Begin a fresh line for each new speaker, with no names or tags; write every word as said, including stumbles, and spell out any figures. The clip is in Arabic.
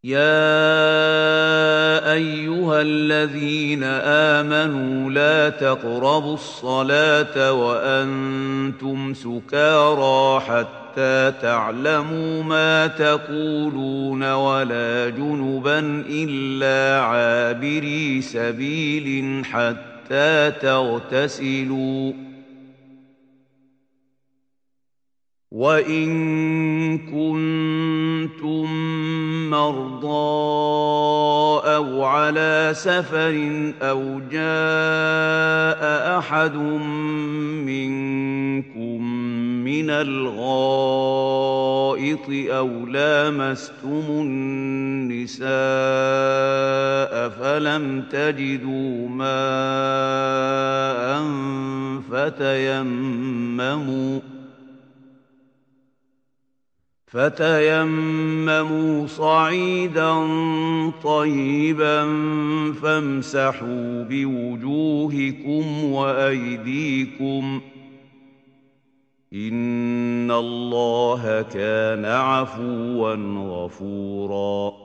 يا أيها الذين آمنوا لا تقربوا الصلاة وأنتم سكارى حتى تعلموا ما تقولون ولا جنبا إلا عابري سبيل حتى تغتسلوا وإن كنتم مرضى أو على سفر أو جاء أحد منكم من الغائط أو لامستم النساء فلم تجدوا ماء فتيمموا فتيمموا صعيدا طيبا فامسحوا بوجوهكم وأيديكم إن الله كان عفوا غفورا